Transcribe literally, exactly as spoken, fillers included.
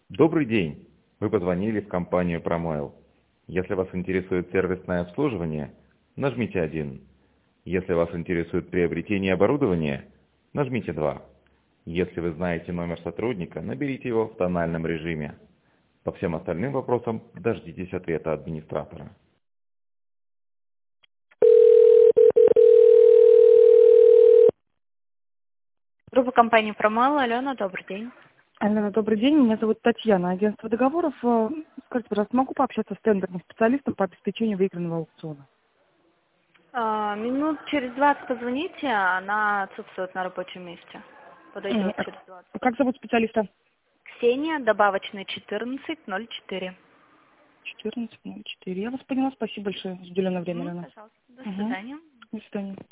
Добрый день! Вы позвонили в компанию Промойл. Если вас интересует сервисное обслуживание, нажмите один. Если вас интересует приобретение оборудования, нажмите два. Если вы знаете номер сотрудника, наберите его в тональном режиме. По всем остальным вопросам дождитесь ответа администратора. Группа компании «Промайл». Алена, добрый день. Алена, добрый день. Меня зовут Татьяна, агентство договоров. Э, Скажите, пожалуйста, могу пообщаться с тендерным специалистом по обеспечению выигранного аукциона? А, минут через двадцать позвоните, она отсутствует на рабочем месте. Мгм. Подойдет А через двадцать. Как зовут специалиста? Ксения, добавочный четырнадцать ноль четыре. четырнадцать ноль четыре. Я вас поняла. Спасибо большое за уделенное время, М, Алена. Пожалуйста, до Угу. свидания. До свидания.